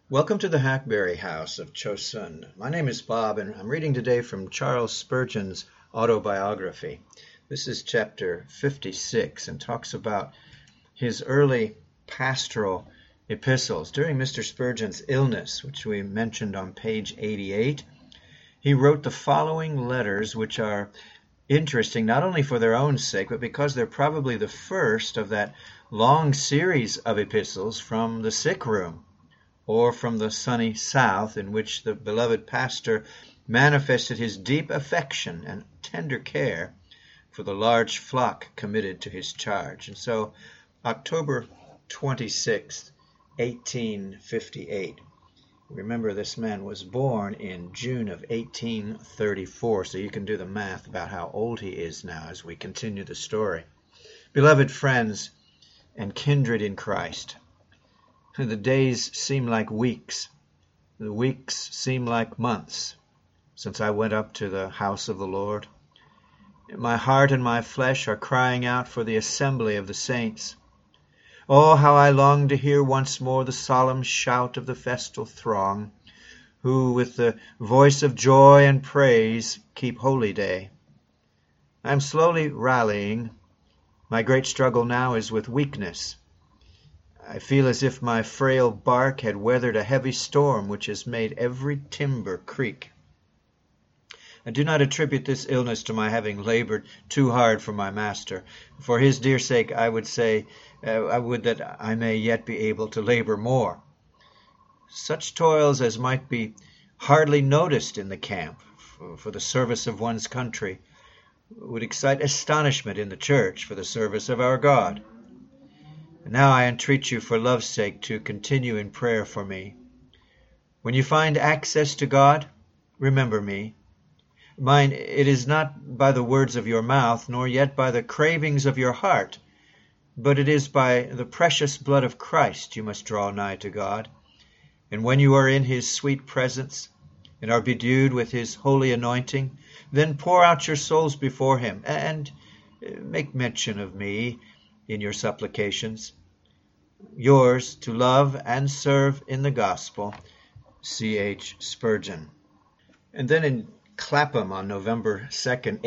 Welcome to the Hackberry House of Chosun. My name is Bob, and I'm reading today from Charles Spurgeon's autobiography. This is chapter 56 and talks about his early pastoral epistles. During Mr. Spurgeon's illness, which we mentioned on page 88, he wrote the following letters, which are interesting not only for their own sake, but because they're probably the first of that long series of epistles from the sick room, or from the sunny South, in which the beloved pastor manifested his deep affection and tender care for the large flock committed to his charge. And so, October 26th, 1858. Remember, this man was born in June of 1834, so you can do the math about how old he is now as we continue the story. Beloved friends and kindred in Christ, the days seem like weeks. The weeks seem like months since I went up to the house of the Lord. My heart and my flesh are crying out for the assembly of the saints. Oh, how I long to hear once more the solemn shout of the festal throng, who with the voice of joy and praise keep holy day. I am slowly rallying. My great struggle now is with weakness. I feel as if my frail bark had weathered a heavy storm which has made every timber creak. I do not attribute this illness to my having labored too hard for my master. For his dear sake, I would that I may yet be able to labor more. Such toils as might be hardly noticed in the camp for the service of one's country would excite astonishment in the church for the service of our God. And now I entreat you for love's sake to continue in prayer for me. When you find access to God, remember me. Mind, it is not by the words of your mouth, nor yet by the cravings of your heart, but it is by the precious blood of Christ you must draw nigh to God. And when you are in his sweet presence, and are bedewed with his holy anointing, then pour out your souls before him, and make mention of me in your supplications. Yours to love and serve in the gospel, C.H. Spurgeon. And then in Clapham on November 2nd,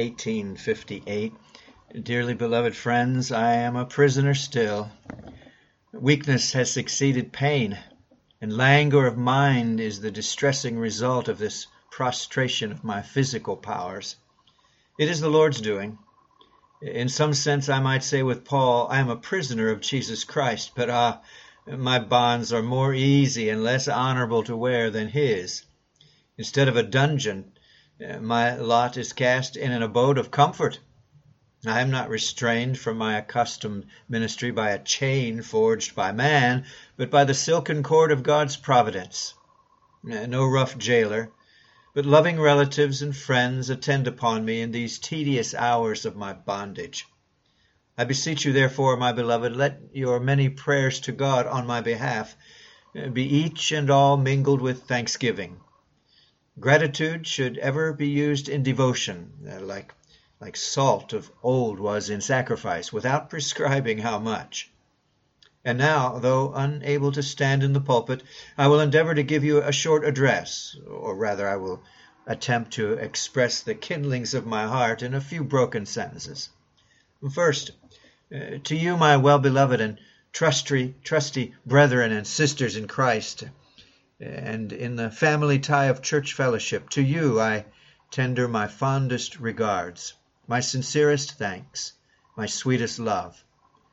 1858, dearly beloved friends, I am a prisoner still. Weakness has succeeded pain, and languor of mind is the distressing result of this prostration of my physical powers. It is the Lord's doing. In some sense, I might say with Paul, I am a prisoner of Jesus Christ, but my bonds are more easy and less honorable to wear than his. Instead of a dungeon, my lot is cast in an abode of comfort. I am not restrained from my accustomed ministry by a chain forged by man, but by the silken cord of God's providence. No rough jailer, but loving relatives and friends attend upon me in these tedious hours of my bondage. I beseech you, therefore, my beloved, let your many prayers to God on my behalf be each and all mingled with thanksgiving. Gratitude should ever be used in devotion, like salt of old was in sacrifice, without prescribing how much. And now, though unable to stand in the pulpit, I will endeavor to give you a short address, or rather I will attempt to express the kindlings of my heart in a few broken sentences. First, to you, my well-beloved and trusty brethren and sisters in Christ, and in the family tie of church fellowship, to you I tender my fondest regards, my sincerest thanks, my sweetest love.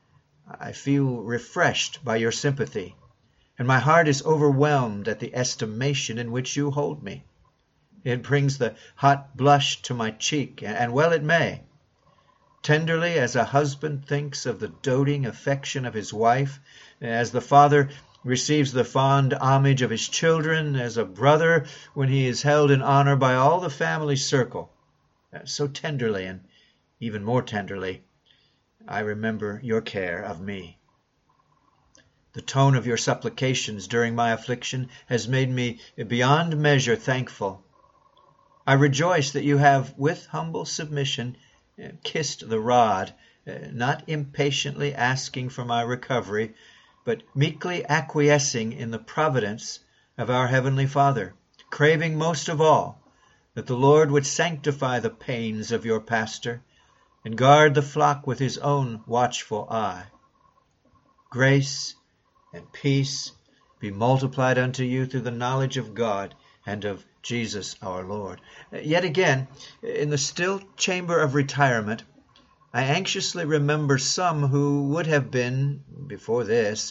I feel refreshed by your sympathy, and my heart is overwhelmed at the estimation in which you hold me. It brings the hot blush to my cheek, and well it may. Tenderly as a husband thinks of the doting affection of his wife, as the father receives the fond homage of his children, as a brother when he is held in honor by all the family circle, so tenderly and even more tenderly I remember your care of me. The tone of your supplications during my affliction has made me beyond measure thankful. I rejoice that you have, with humble submission, kissed the rod, not impatiently asking for my recovery, but meekly acquiescing in the providence of our Heavenly Father, craving most of all that the Lord would sanctify the pains of your pastor and guard the flock with his own watchful eye. Grace and peace be multiplied unto you through the knowledge of God and of Jesus our Lord. Yet again, in the still chamber of retirement, I anxiously remember some who would have been, before this,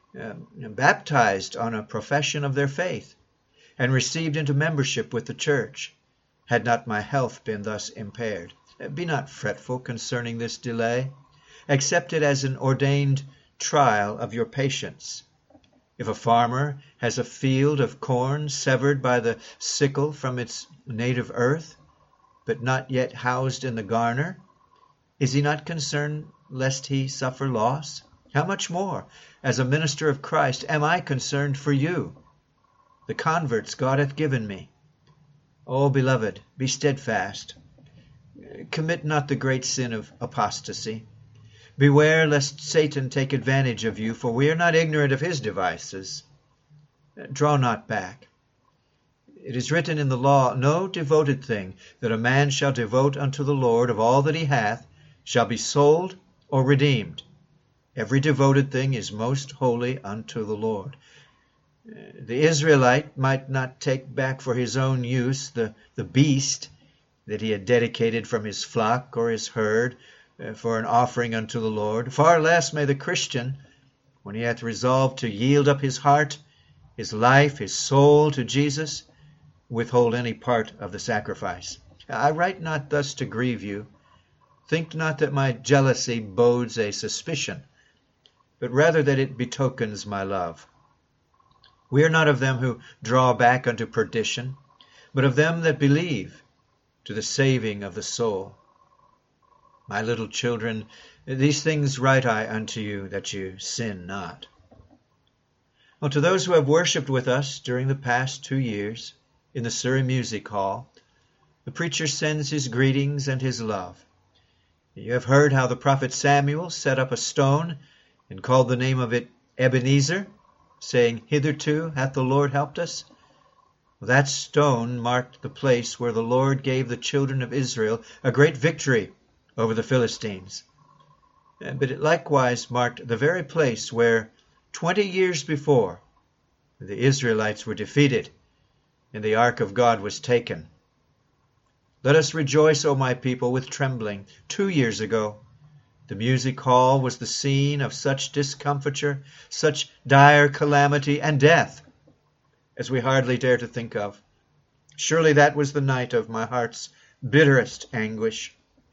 baptized on a profession of their faith, and received into membership with the church, had not my health been thus impaired. Be not fretful concerning this delay. Accept it as an ordained trial of your patience. If a farmer has a field of corn severed by the sickle from its native earth, but not yet housed in the garner, is he not concerned lest he suffer loss? How much more, as a minister of Christ, am I concerned for you, the converts God hath given me? O beloved, be steadfast. Commit not the great sin of apostasy. Beware lest Satan take advantage of you, for we are not ignorant of his devices. Draw not back. It is written in the law, no devoted thing that a man shall devote unto the Lord of all that he hath shall be sold or redeemed. Every devoted thing is most holy unto the Lord. The Israelite might not take back for his own use the beast that he had dedicated from his flock or his herd for an offering unto the Lord. Far less may the Christian, when he hath resolved to yield up his heart, his life, his soul to Jesus, withhold any part of the sacrifice. I write not thus to grieve you. Think not that my jealousy bodes a suspicion, but rather that it betokens my love. We are not of them who draw back unto perdition, but of them that believe to the saving of the soul. My little children, these things write I unto you, that you sin not. Well, to those who have worshipped with us during the past 2 years in the Surrey Music Hall, the preacher sends his greetings and his love. You have heard how the prophet Samuel set up a stone and called the name of it Ebenezer, saying, Hitherto hath the Lord helped us. That stone marked the place where the Lord gave the children of Israel a great victory over the Philistines. But it likewise marked the very place where 20 years before the Israelites were defeated and the ark of God was taken. Let us rejoice, O my people, with trembling. 2 years ago, the music hall was the scene of such discomfiture, such dire calamity and death as we hardly dare to think of. Surely that was the night of my heart's bitterest anguish.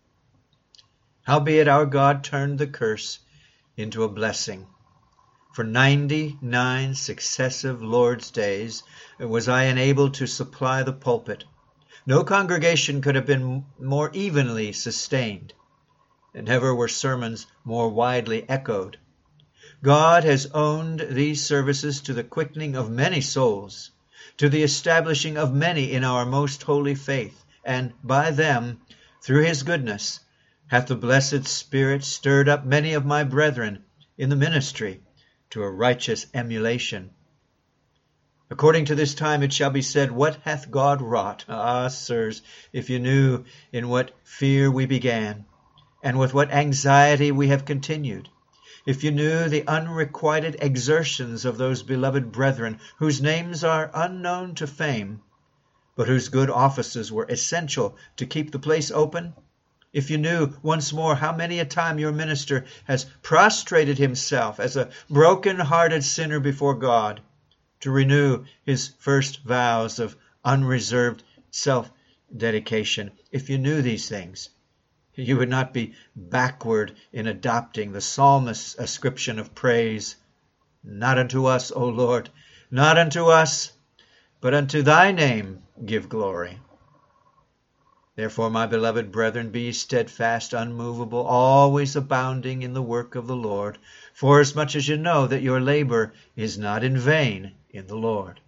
Howbeit our God turned the curse into a blessing. For 99 successive Lord's days was I enabled to supply the pulpit. No congregation could have been more evenly sustained, and never were sermons more widely echoed. God has owned these services to the quickening of many souls, to the establishing of many in our most holy faith, and by them, through his goodness, hath the blessed Spirit stirred up many of my brethren in the ministry to a righteous emulation. According to this time it shall be said, What hath God wrought? Ah, sirs, if you knew in what fear we began, and with what anxiety we have continued, if you knew the unrequited exertions of those beloved brethren whose names are unknown to fame, but whose good offices were essential to keep the place open, if you knew once more how many a time your minister has prostrated himself as a broken-hearted sinner before God, to renew his first vows of unreserved self-dedication, if you knew these things, you would not be backward in adopting the psalmist's ascription of praise. Not unto us, O Lord, not unto us, but unto thy name give glory. Therefore, my beloved brethren, be steadfast, unmovable, always abounding in the work of the Lord, forasmuch as you know that your labor is not in vain in the Lord.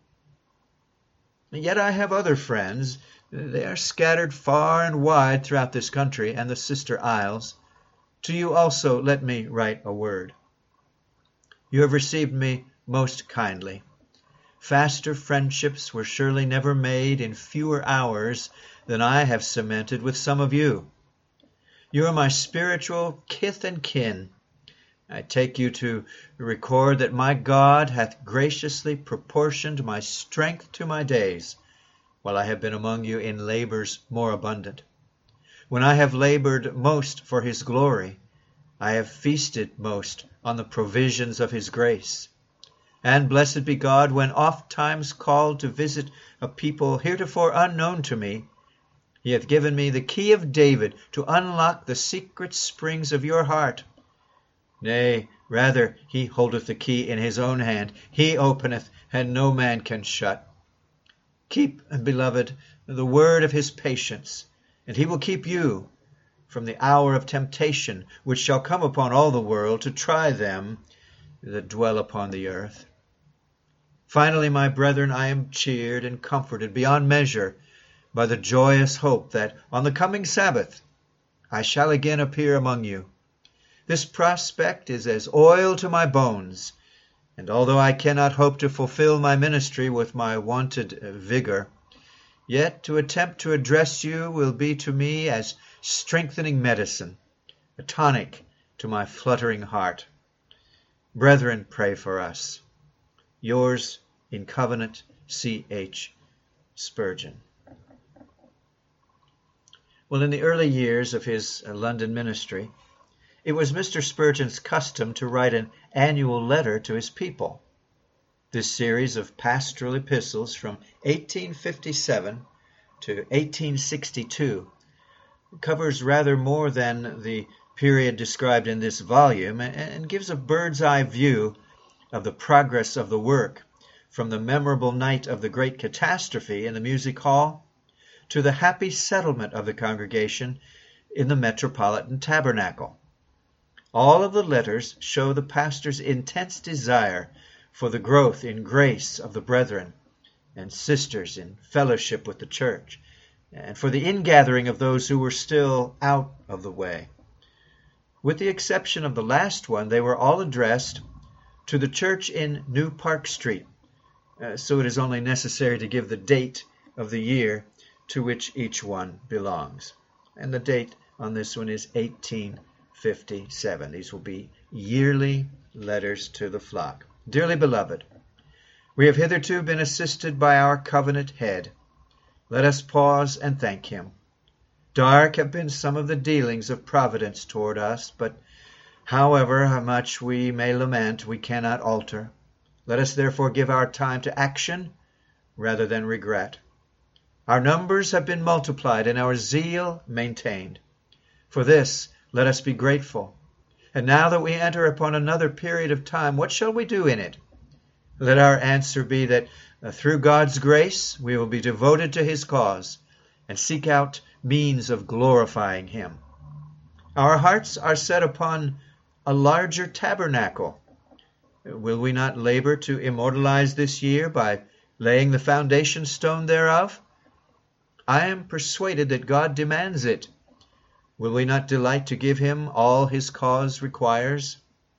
Yet I have other friends. They are scattered far and wide throughout this country and the sister isles. To you also let me write a word. You have received me most kindly. Faster friendships were surely never made in fewer hours than I have cemented with some of you. You are my spiritual kith and kin. I take you to record that my God hath graciously proportioned my strength to my days, while I have been among you in labors more abundant. When I have labored most for his glory, I have feasted most on the provisions of his grace. And blessed be God, when oft times called to visit a people heretofore unknown to me, he hath given me the key of David to unlock the secret springs of your heart. Nay, rather, he holdeth the key in his own hand. He openeth, and no man can shut. Keep, beloved, the word of his patience, and he will keep you from the hour of temptation, which shall come upon all the world to try them that dwell upon the earth. Finally, my brethren, I am cheered and comforted beyond measure by the joyous hope that on the coming Sabbath I shall again appear among you. This prospect is as oil to my bones, and although I cannot hope to fulfill my ministry with my wonted vigor, yet to attempt to address you will be to me as strengthening medicine, a tonic to my fluttering heart. Brethren, pray for us. Yours in covenant, C.H. Spurgeon. Well, in the early years of his London ministry, it was Mr. Spurgeon's custom to write an annual letter to his people. This series of pastoral epistles from 1857 to 1862 covers rather more than the period described in this volume and gives a bird's-eye view of the progress of the work from the memorable night of the great catastrophe in the music hall to the happy settlement of the congregation in the Metropolitan Tabernacle. All of the letters show the pastor's intense desire for the growth in grace of the brethren and sisters in fellowship with the church, and for the ingathering of those who were still out of the way. With the exception of the last one, they were all addressed to the church in New Park Street, so it is only necessary to give the date of the year to which each one belongs. And the date on this one is 1857. These will be yearly letters to the flock. Dearly beloved, we have hitherto been assisted by our covenant head. Let us pause and thank him. Dark have been some of the dealings of Providence toward us, but however much we may lament, we cannot alter. Let us therefore give our time to action rather than regret. Our numbers have been multiplied and our zeal maintained. For this, let us be grateful. And now that we enter upon another period of time, what shall we do in it? Let our answer be that through God's grace we will be devoted to his cause and seek out means of glorifying him. Our hearts are set upon a larger tabernacle. Will we not labor to immortalize this year by laying the foundation stone thereof? I am persuaded that God demands it. Will we not delight to give him all his cause requires?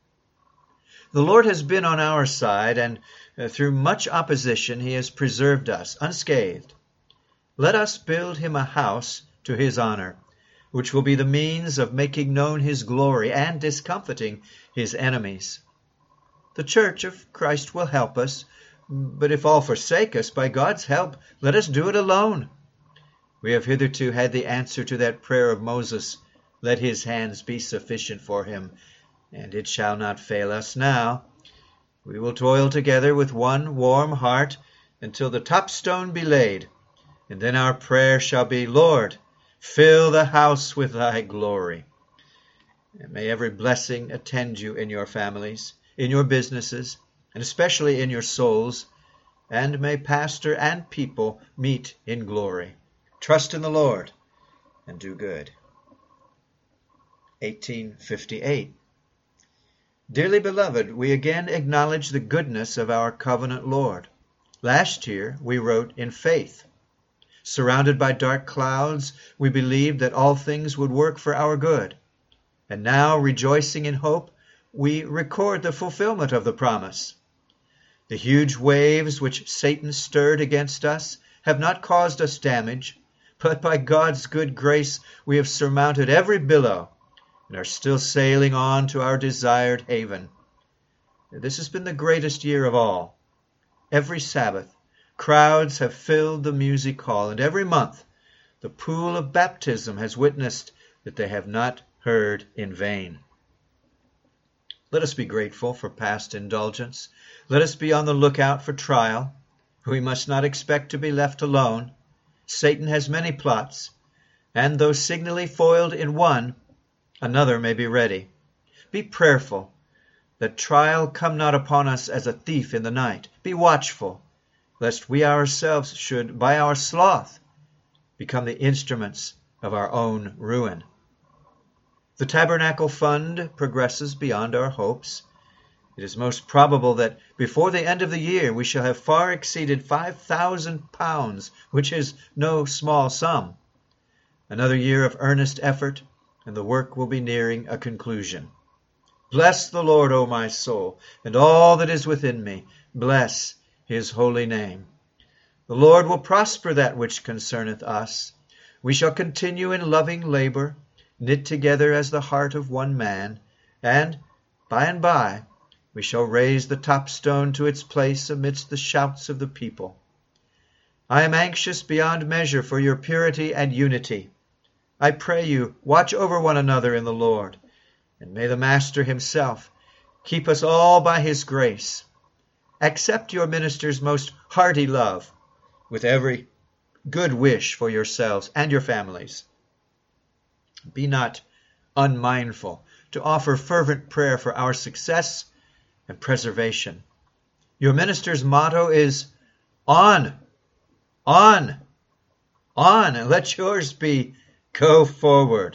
The Lord has been on our side, and through much opposition he has preserved us unscathed. Let us build him a house to his honor, which will be the means of making known his glory and discomfiting his enemies. The church of Christ will help us, but if all forsake us, by God's help, let us do it alone. We have hitherto had the answer to that prayer of Moses, let his hands be sufficient for him, and it shall not fail us now. We will toil together with one warm heart until the top stone be laid, and then our prayer shall be, Lord, fill the house with thy glory. And may every blessing attend you in your families, in your businesses, and especially in your souls, and may pastor and people meet in glory. Trust in the Lord and do good. 1858. Dearly beloved, we again acknowledge the goodness of our covenant Lord. Last year we wrote in faith. Surrounded by dark clouds, we believed that all things would work for our good. And now, rejoicing in hope, we record the fulfillment of the promise. The huge waves which Satan stirred against us have not caused us damage, but by God's good grace we have surmounted every billow and are still sailing on to our desired haven. This has been the greatest year of all. Every Sabbath, crowds have filled the music hall, and every month the pool of baptism has witnessed that they have not heard in vain. Let us be grateful for past indulgence. Let us be on the lookout for trial. We must not expect to be left alone. Satan has many plots, and though signally foiled in one, another may be ready. Be prayerful that trial come not upon us as a thief in the night. Be watchful, lest we ourselves should, by our sloth, become the instruments of our own ruin. The Tabernacle Fund progresses beyond our hopes. It is most probable that before the end of the year we shall have far exceeded £5,000, which is no small sum. Another year of earnest effort, and the work will be nearing a conclusion. Bless the Lord, O my soul, and all that is within me. Bless his holy name. The Lord will prosper that which concerneth us. We shall continue in loving labor, knit together as the heart of one man, and by we shall raise the top stone to its place amidst the shouts of the people. I am anxious beyond measure for your purity and unity. I pray you, watch over one another in the Lord, and may the Master himself keep us all by his grace. Accept your minister's most hearty love, with every good wish for yourselves and your families. Be not unmindful to offer fervent prayer for our success and preservation. Your minister's motto is on, and let yours be go forward.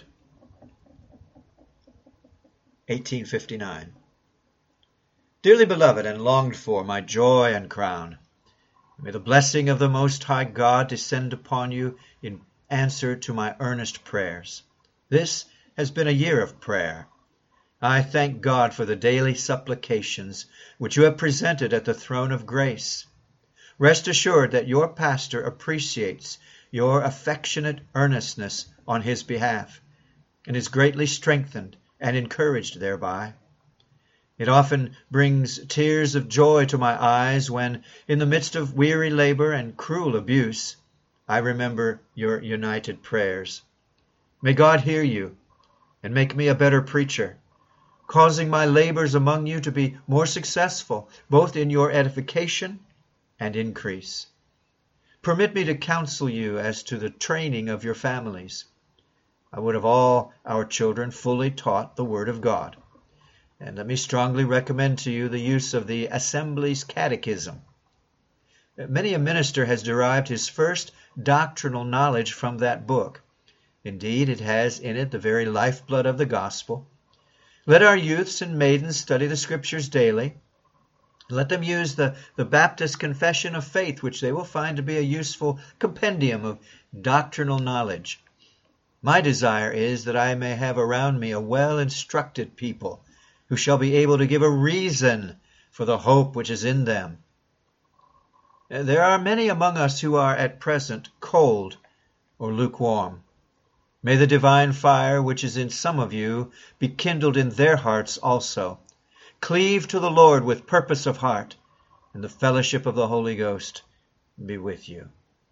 1859. Dearly beloved and longed for, my joy and crown, may the blessing of the Most High God descend upon you in answer to my earnest prayers. This has been a year of prayer. I thank God for the daily supplications which you have presented at the throne of grace. Rest assured that your pastor appreciates your affectionate earnestness on his behalf, and is greatly strengthened and encouraged thereby. It often brings tears of joy to my eyes when, in the midst of weary labor and cruel abuse, I remember your united prayers. May God hear you and make me a better preacher, causing my labors among you to be more successful, both in your edification and increase. Permit me to counsel you as to the training of your families. I would have all our children fully taught the Word of God. And let me strongly recommend to you the use of the Assembly's Catechism. Many a minister has derived his first doctrinal knowledge from that book. Indeed, it has in it the very lifeblood of the gospel. Let our youths and maidens study the Scriptures daily. Let them use the Baptist Confession of Faith, which they will find to be a useful compendium of doctrinal knowledge. My desire is that I may have around me a well-instructed people who shall be able to give a reason for the hope which is in them. There are many among us who are at present cold or lukewarm. May the divine fire which is in some of you be kindled in their hearts also. Cleave to the Lord with purpose of heart, and the fellowship of the Holy Ghost be with you.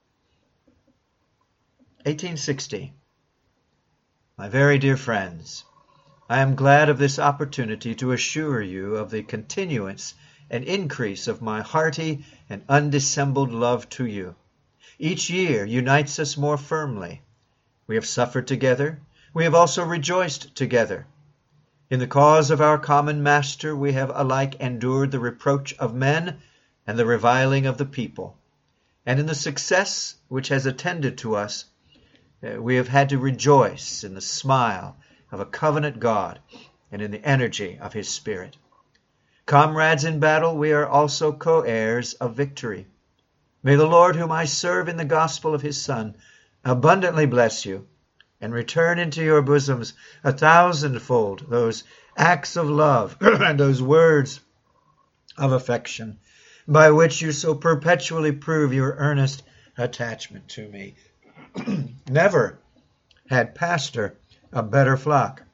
1860. My very dear friends, I am glad of this opportunity to assure you of the continuance and increase of my hearty and undissembled love to you. Each year unites us more firmly. We have suffered together. We have also rejoiced together. In the cause of our common Master we have alike endured the reproach of men and the reviling of the people. And in the success which has attended to us, we have had to rejoice in the smile of a covenant God and in the energy of his Spirit. Comrades in battle, we are also co-heirs of victory. May the Lord, whom I serve in the gospel of his Son, abundantly bless you, and return into your bosoms 1,000-fold those acts of love and those words of affection by which you so perpetually prove your earnest attachment to me. Never had pastor a better flock.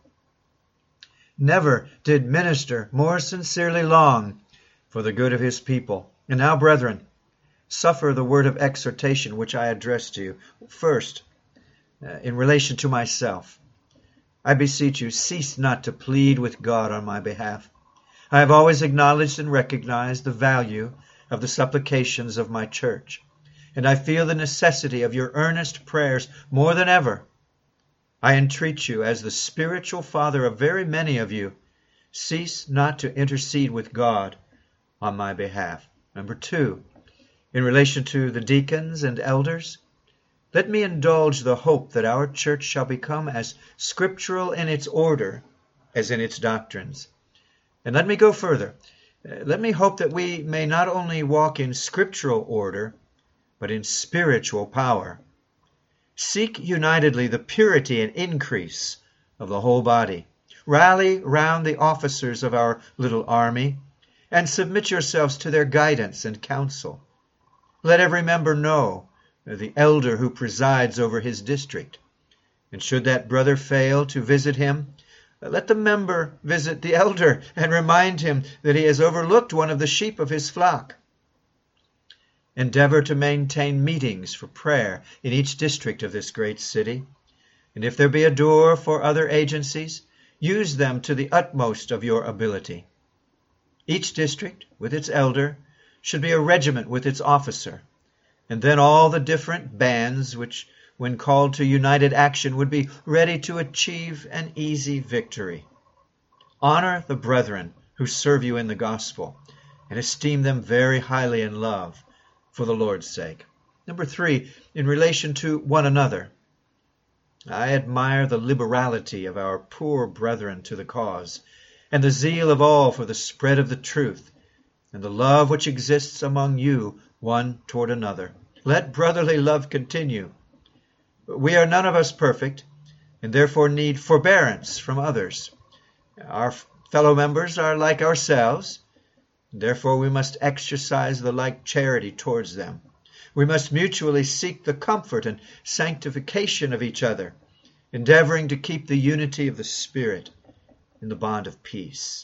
Never did minister more sincerely long for the good of his people. And now, brethren, suffer the word of exhortation which I address to you. First, in relation to myself, I beseech you, cease not to plead with God on my behalf. I have always acknowledged and recognized the value of the supplications of my church, and I feel the necessity of your earnest prayers more than ever. I entreat you, as the spiritual father of very many of you, cease not to intercede with God on my behalf. Number 2, in relation to the deacons and elders, let me indulge the hope that our church shall become as scriptural in its order as in its doctrines. And let me go further. Let me hope that we may not only walk in scriptural order, but in spiritual power. Seek unitedly the purity and increase of the whole body. Rally round the officers of our little army, and submit yourselves to their guidance and counsel. Let every member know the elder who presides over his district. And should that brother fail to visit him, let the member visit the elder and remind him that he has overlooked one of the sheep of his flock. Endeavor to maintain meetings for prayer in each district of this great city. And if there be a door for other agencies, use them to the utmost of your ability. Each district, with its elder, should be a regiment with its officer, and then all the different bands which, when called to united action, would be ready to achieve an easy victory. Honor the brethren who serve you in the gospel, and esteem them very highly in love for the Lord's sake. Number 3, in relation to one another, I admire the liberality of our poor brethren to the cause, and the zeal of all for the spread of the truth, and the love which exists among you one toward another. Let brotherly love continue. We are none of us perfect, and therefore need forbearance from others. Our fellow members are like ourselves, and therefore we must exercise the like charity towards them. We must mutually seek the comfort and sanctification of each other, endeavoring to keep the unity of the Spirit in the bond of peace.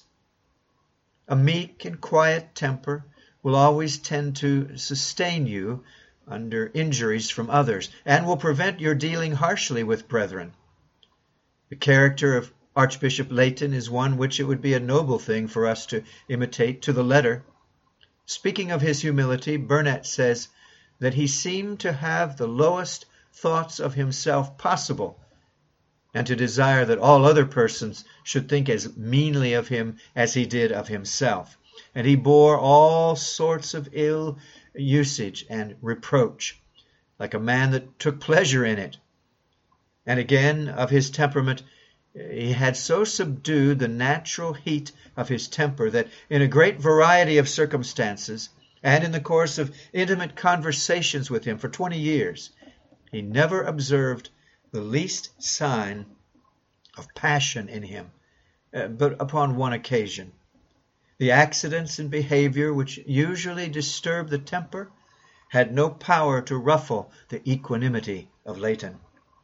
A meek and quiet temper will always tend to sustain you under injuries from others, and will prevent your dealing harshly with brethren. The character of Archbishop Leighton is one which it would be a noble thing for us to imitate to the letter. Speaking of his humility, Burnet says that he seemed to have the lowest thoughts of himself possible, and to desire that all other persons should think as meanly of him as he did of himself. And he bore all sorts of ill usage and reproach, like a man that took pleasure in it. And again, of his temperament, he had so subdued the natural heat of his temper that in a great variety of circumstances, and in the course of intimate conversations with him for 20 years, he never observed the least sign of passion in him, but upon one occasion. The accidents in behavior which usually disturb the temper had no power to ruffle the equanimity of Leighton.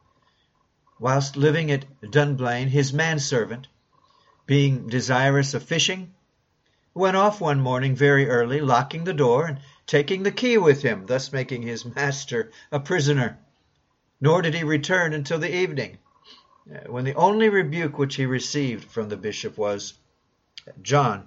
Whilst living at Dunblane, his manservant, being desirous of fishing, went off one morning very early, locking the door and taking the key with him, thus making his master a prisoner. Nor did he return until the evening, when the only rebuke which he received from the bishop was, "John,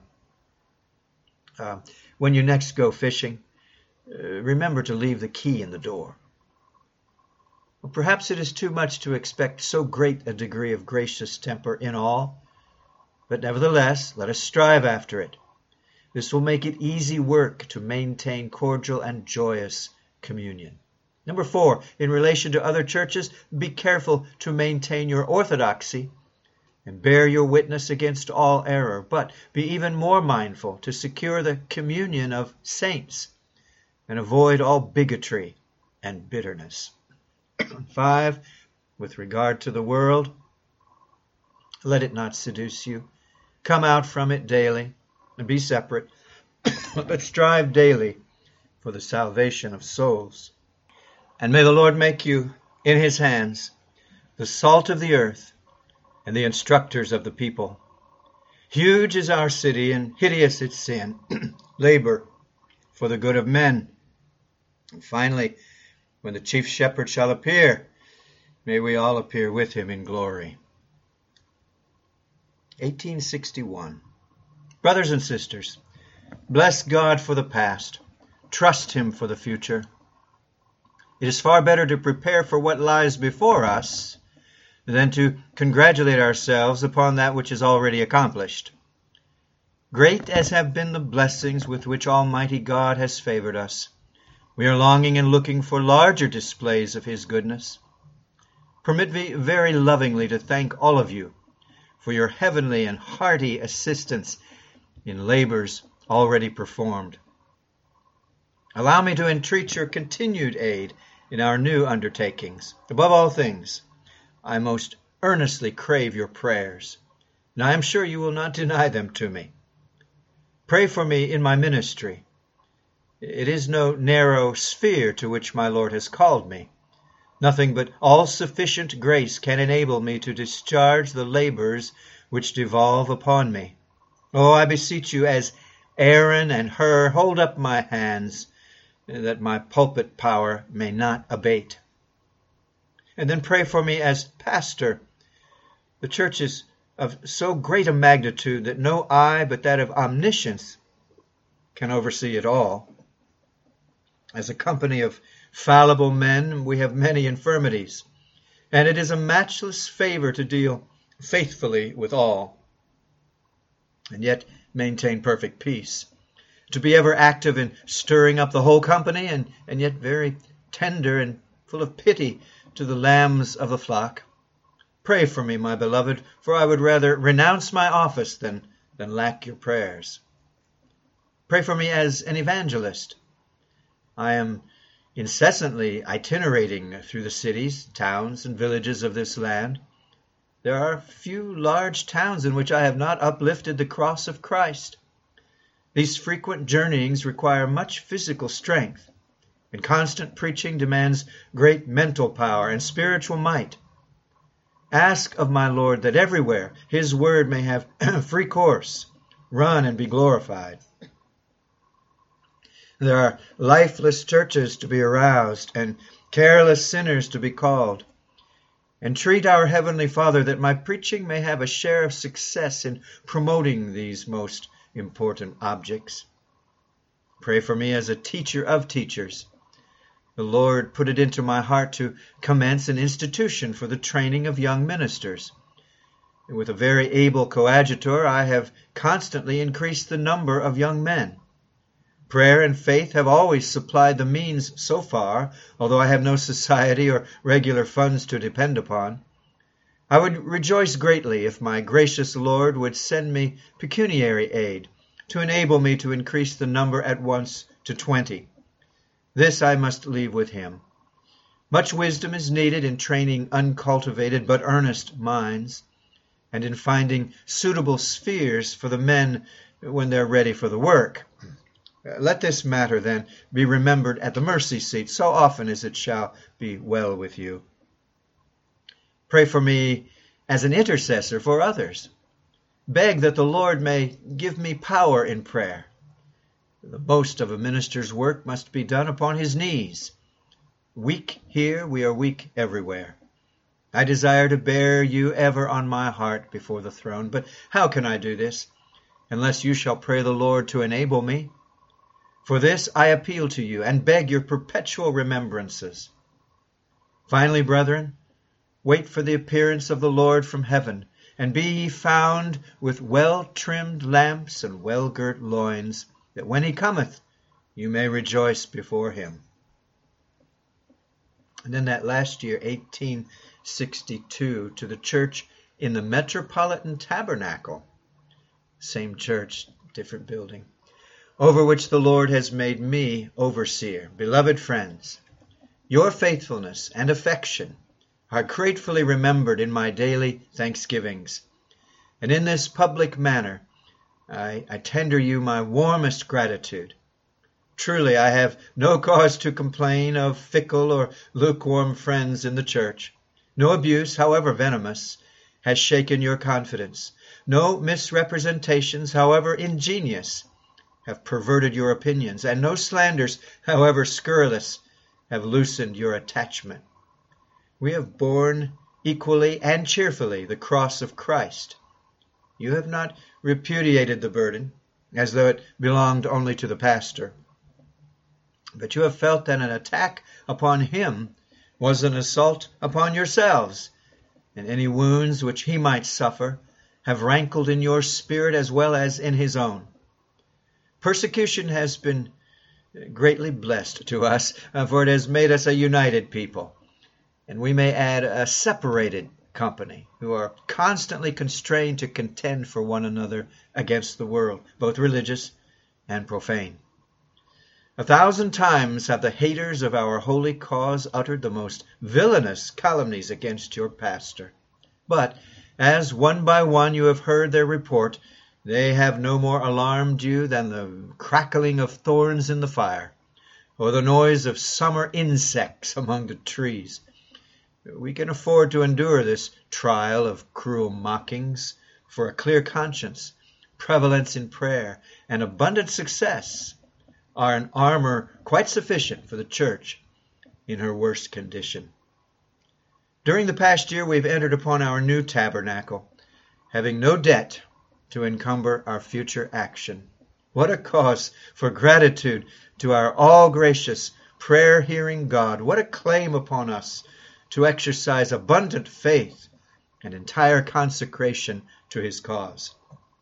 when you next go fishing, remember to leave the key in the door." Well, perhaps it is too much to expect so great a degree of gracious temper in all, but nevertheless let us strive after it. This will make it easy work to maintain cordial and joyous communion. Number 4, in relation to other churches, be careful to maintain your orthodoxy and bear your witness against all error, but be even more mindful to secure the communion of saints and avoid all bigotry and bitterness. 5, with regard to the world, let it not seduce you. Come out from it daily and be separate. but strive daily for the salvation of souls. And may the Lord make you, in his hands, the salt of the earth and the instructors of the people. Huge is our city and hideous its sin. Labor for the good of men. And finally, when the chief shepherd shall appear, may we all appear with him in glory. 1861. Brothers and sisters, bless God for the past. Trust him for the future. It is far better to prepare for what lies before us than to congratulate ourselves upon that which is already accomplished. Great as have been the blessings with which Almighty God has favored us, we are longing and looking for larger displays of his goodness. Permit me very lovingly to thank all of you for your heavenly and hearty assistance in labors already performed. Allow me to entreat your continued aid in our new undertakings. Above all things, I most earnestly crave your prayers, and I am sure you will not deny them to me. Pray for me in my ministry. It is no narrow sphere to which my Lord has called me. Nothing but all-sufficient grace can enable me to discharge the labors which devolve upon me. Oh, I beseech you, as Aaron and Hur, hold up my hands, that my pulpit power may not abate. And then pray for me as pastor. The church is of so great a magnitude that no eye but that of omniscience can oversee it all. As a company of fallible men, we have many infirmities, and it is a matchless favor to deal faithfully with all, and yet maintain perfect peace. To be ever active in stirring up the whole company, and yet very tender and full of pity to the lambs of the flock. Pray for me, my beloved, for I would rather renounce my office than lack your prayers. Pray for me as an evangelist. I am incessantly itinerating through the cities, towns, and villages of this land. There are few large towns in which I have not uplifted the cross of Christ. These frequent journeyings require much physical strength, and constant preaching demands great mental power and spiritual might. Ask of my Lord that everywhere his word may have free course, run and be glorified. There are lifeless churches to be aroused, and careless sinners to be called. Entreat our Heavenly Father that my preaching may have a share of success in promoting these most important objects. Pray for me as a teacher of teachers. The Lord put it into my heart to commence an institution for the training of young ministers. And with a very able coadjutor, I have constantly increased the number of young men. Prayer and faith have always supplied the means so far, although I have no society or regular funds to depend upon. I would rejoice greatly if my gracious Lord would send me pecuniary aid to enable me to increase the number at once to 20. This I must leave with him. Much wisdom is needed in training uncultivated but earnest minds, and in finding suitable spheres for the men when they're ready for the work. Let this matter, then, be remembered at the mercy seat so often as it shall be well with you. Pray for me as an intercessor for others. Beg that the Lord may give me power in prayer. The most of a minister's work must be done upon his knees. Weak here, we are weak everywhere. I desire to bear you ever on my heart before the throne, but how can I do this unless you shall pray the Lord to enable me? For this I appeal to you and beg your perpetual remembrances. Finally, brethren, wait for the appearance of the Lord from heaven, and be ye found with well-trimmed lamps and well-girt loins, that when he cometh, you may rejoice before him. And then that last year, 1862, to the church in the Metropolitan Tabernacle, same church, different building, over which the Lord has made me overseer. Beloved friends, your faithfulness and affection are gratefully remembered in my daily thanksgivings. And in this public manner, I tender you my warmest gratitude. Truly, I have no cause to complain of fickle or lukewarm friends in the church. No abuse, however venomous, has shaken your confidence. No misrepresentations, however ingenious, have perverted your opinions, and no slanders, however scurrilous, have loosened your attachment. We have borne equally and cheerfully the cross of Christ. You have not repudiated the burden, as though it belonged only to the pastor, but you have felt that an attack upon him was an assault upon yourselves, and any wounds which he might suffer have rankled in your spirit as well as in his own. Persecution has been greatly blessed to us, for it has made us a united people, and we may add a separated company, who are constantly constrained to contend for one another against the world, both religious and profane. 1,000 times have the haters of our holy cause uttered the most villainous calumnies against your pastor. But, as one by one you have heard their report, they have no more alarmed you than the crackling of thorns in the fire, or the noise of summer insects among the trees. We can afford to endure this trial of cruel mockings, for a clear conscience, prevalence in prayer, and abundant success are an armor quite sufficient for the church in her worst condition. During the past year we've entered upon our new tabernacle, having no debt to encumber our future action. What a cause for gratitude to our all-gracious, prayer-hearing God! What a claim upon us to exercise abundant faith and entire consecration to his cause.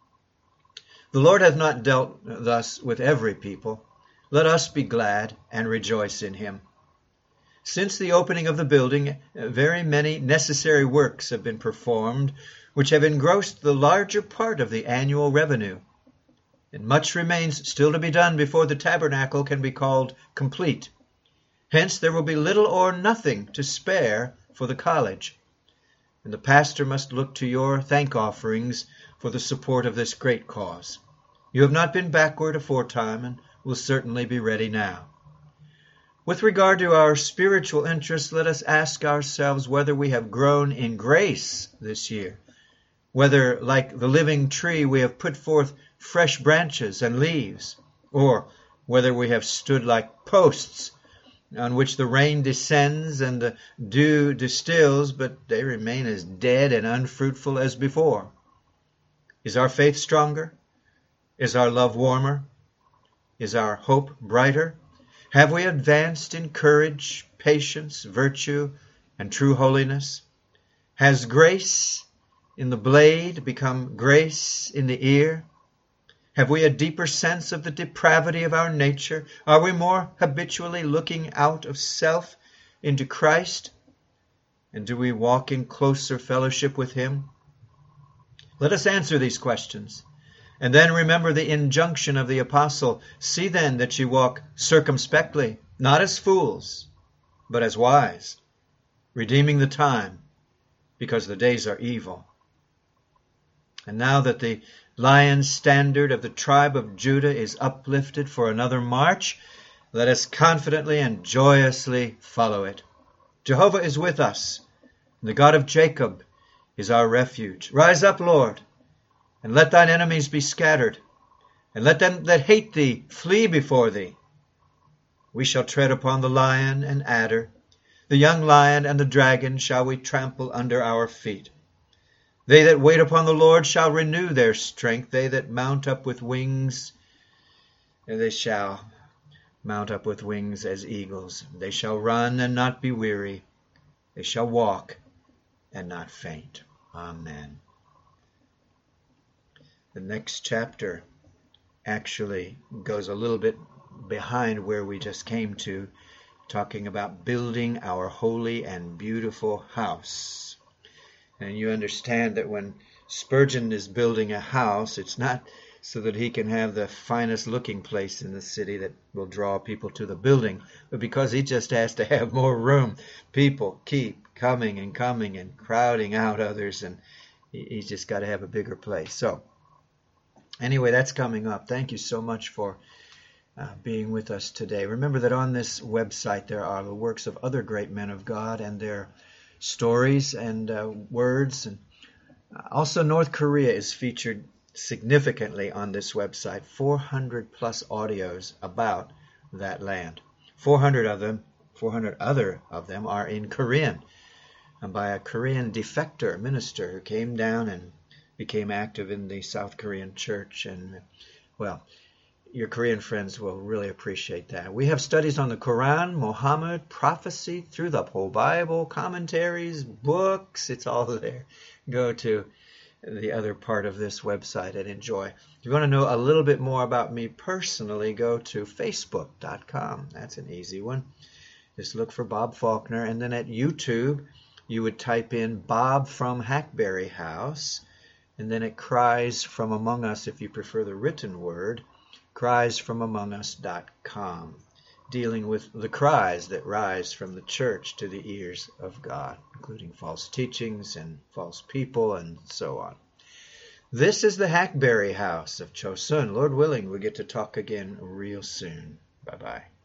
The Lord hath not dealt thus with every people. Let us be glad and rejoice in him. Since the opening of the building, very many necessary works have been performed, which have engrossed the larger part of the annual revenue. And much remains still to be done before the tabernacle can be called complete. Hence there will be little or nothing to spare for the college, and the pastor must look to your thank offerings for the support of this great cause. You have not been backward aforetime, and will certainly be ready now. With regard to our spiritual interests, let us ask ourselves whether we have grown in grace this year, whether, like the living tree, we have put forth fresh branches and leaves, or whether we have stood like posts on which the rain descends and the dew distills, but they remain as dead and unfruitful as before. Is our faith stronger? Is our love warmer? Is our hope brighter? Have we advanced in courage, patience, virtue, and true holiness? Has grace in the blade become grace in the ear? Have we a deeper sense of the depravity of our nature? Are we more habitually looking out of self into Christ? And do we walk in closer fellowship with him? Let us answer these questions. And then remember the injunction of the apostle. See then that you walk circumspectly, not as fools, but as wise, redeeming the time, because the days are evil. And now that the lion standard of the tribe of Judah is uplifted for another march, let us confidently and joyously follow it. Jehovah is with us, and the God of Jacob is our refuge. Rise up, Lord, and let thine enemies be scattered, and let them that hate thee flee before thee. We shall tread upon the lion and adder, the young lion and the dragon shall we trample under our feet. They that wait upon the Lord shall renew their strength. They that mount up with wings, they shall mount up with wings as eagles. They shall run and not be weary. They shall walk and not faint. Amen. The next chapter actually goes a little bit behind where we just came to, talking about building our holy and beautiful house. And you understand that when Spurgeon is building a house, it's not so that he can have the finest looking place in the city that will draw people to the building, but because he just has to have more room. People keep coming and crowding out others, and he's just got to have a bigger place. So Anyway, that's coming up. Thank you so much for being with us today. Remember that on this website there are the works of other great men of God and their stories and words. And also North Korea is featured significantly on this website. 400 plus audios about that land. 400 other of them are in Korean, and by a Korean defector minister who came down and became active in the South Korean church. And, well, your Korean friends will really appreciate that. We have studies on the Quran, Muhammad, prophecy, through the whole Bible, commentaries, books. It's all there. Go to the other part of this website and enjoy. If you want to know a little bit more about me personally, go to facebook.com. That's an easy one. Just look for Bob Faulkner. And then at YouTube, you would type in Bob from Hackberry House. And then it Cries from Among Us, if you prefer the written word, criesfromamongus.com, dealing with the cries that rise from the church to the ears of God, including false teachings and false people and so on. This is the Hackberry House of Chosun. Lord willing, we get to talk again real soon. Bye-bye.